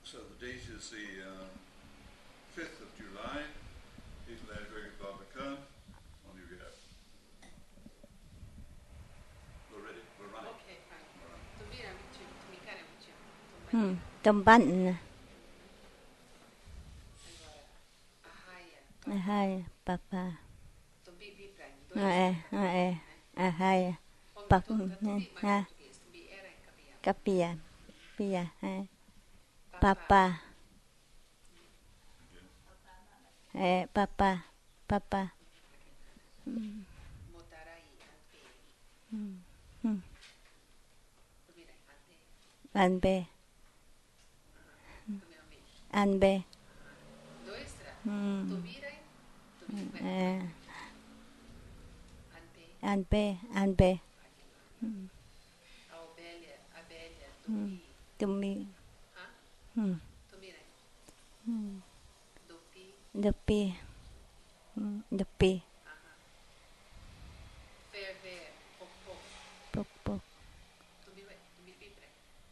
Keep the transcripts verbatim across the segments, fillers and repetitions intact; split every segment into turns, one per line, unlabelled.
So the date is the uh, fifth of July. Please let Greg Barbican on your get up. We're ready. We're running.
Okay, fine. Tumira michu, tumikare michu.
Hmm. Tumban.
Agora, arraia.
Ahai, papa.
Tumbi bipra,
Ah, é, ah, é. Ahai. Pak.
Tumbi,
Ha.
português. Tumbi era em capia.
Kapia. Pia. Ha. Papa. Eh, papa. Papa.
Motarai, ante.
Hmm. Hmm.
Tumira, ante.
Anbe.
Tumira, mi.
Anbe.
Doistra.
Hmm.
Tumira, tumira.
Eh.
Ante.
Anbe. Anbe. Hmm.
A ovelha, abelha,
Hmm.
tumbi.
Tumi.
Hã?
Hmm.
Tumira.
Hmm.
Dupi.
Dupi. Hmm. Dupi.
Aham. Ferver, popô.
Pok pok.
Tumbi, tumbi bipra.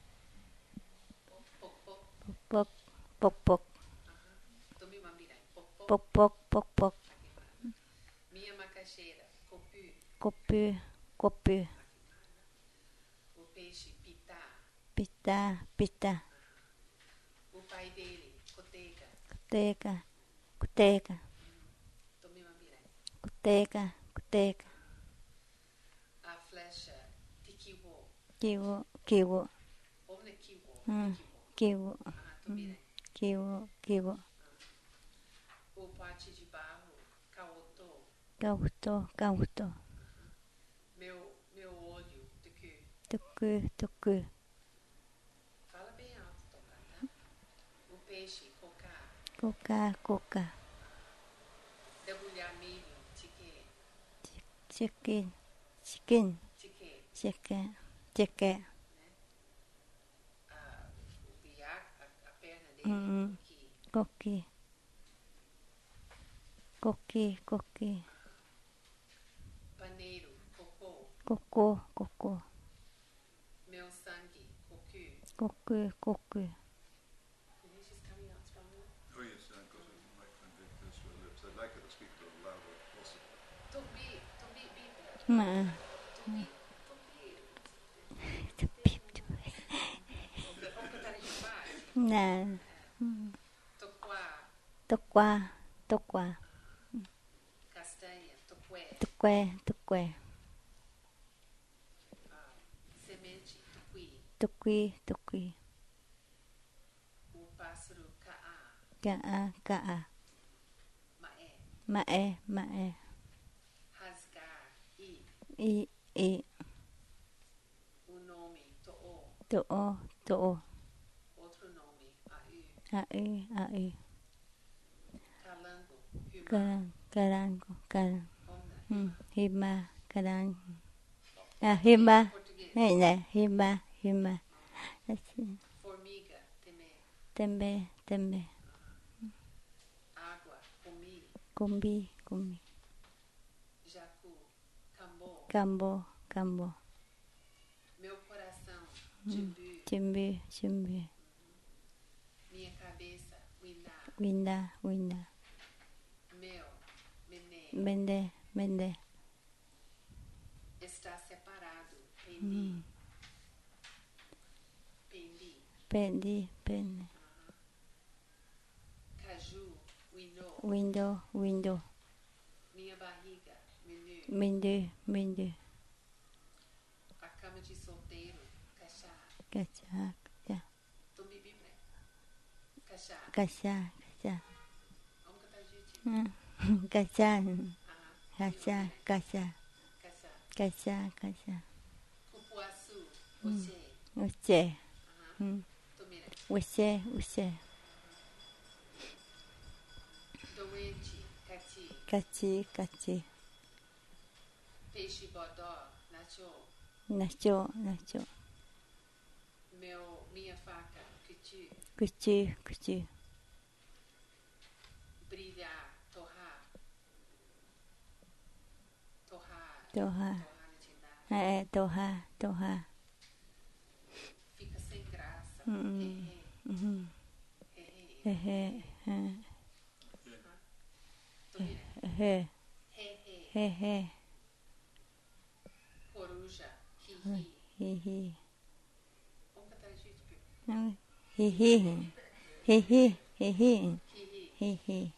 Popô.
Pok pok pok.
Aham. Tumbi mambira. Popô.
Pok pok pok pok.
Aqui, mara. Minha macaxeira, copu.
Kopu. Kopu.
O peixe, pitá.
Pita. Pita.
O pai dele, cotega.
Kuteka. Kuteka.
Tomei uma mira.
Kuteka. Kuteka.
A flecha, tiquiwo.
Kiwo. Kiwo.
Omne kiwo.
Hmm.
Tiquiwo.
Kiwo.
Ah, tomira.
Kiwo. Kiwo.
O pote de barro, caotô.
Kauto. Kauto.
Meu, meu olho, tucu.
Tuku. Tuku.
Fala bem alto, tocar, tá? O peixe, cocá.
Koka. Koka.
Debulhar milho, tique.
Chicken. Chicken.
Tique.
Chicken. Chicken.
Ah, o biac, a, a perna dele,
Hum.
coqui.
Koki. Koki. Koki.
Paneiro, cocô.
Koko. Koko.
Meu sangue, cocu.
Koku. Koku.
Can you just coming out stronger?
Oh yes, I've got a microphone very close to her lips. I'd like her to speak a little louder if possible.
Tumbi, tumbi, bipra.
Ma.
Tumbi, tumbi. Vamos cantar em baixo.
Na.
Toquá,
Tokwa. Tokwa.
castanha, toqué.
Tukwe. Tukwe.
Ah, semente, tuqui.
Tukwi. Tukwi.
O pássaro, caá.
Kaa. Kaa.
Maé.
Mae. Mae.
Rasgar, i.
I. I.
O nome, toó.
To'o. To'o.
Outro nome, aú.
Ai. Ai.
Calango, rimar.
Karang. Karango. Karang.
Omna,
Hmm.
rimar.
Hima. Karang. Ah, hima.
Português.
Này nè. Hima. Hima.
Formiga, temé.
Tembe. Tembe.
Água, comi.
Kumbi. Kumbi.
Jacu, cambô.
Kambo. Kambo.
Meu coração,
Hmm.
timbu.
Chimbi. Chimbi.
Minha cabeça, winá.
Winda. Winda.
Meu, mené.
Mende. Mende.
Está separado, pendi.
Hmm.
Pendi.
Pendi. Pendi.
Caju, winô.
Window. Window.
Minha barriga, menu.
Mindu. Mindu.
A cama de solteiro, cachá.
Kacha. Kacha.
Tumbi bibra. Cachá.
Kacha. Kacha.
Vamos cantar juntinho.
Hmm. Kacha.
Aham.
Kacha. Kacha.
Cachá.
Kacha. Kacha.
Cupuaçu, oxê.
Uche.
Aham.
Hmm.
Tumira.
Uche. Uche.
Doente, cati.
Kachi. Kachi.
Peixe bodó, nachô.
Nacho. Nacho.
Meu, minha faca, cutu.
Kuchi. Kuchi.
Brilhar, torrar. Torrar.
Toha.
Torrar na tinta.
Eh. Toha. Toha.
Fica sem graça.
Hum.
É, é.
Mhm. he, he,
Tuvira.
he,
He, he.
he, he,
Coruja. Hi, hi.
hi, hi.
Vamos cantar junto, Pipo.
Não, hi, hi, hi, hi, hi, hi,
Hi, hi.
hi, hi.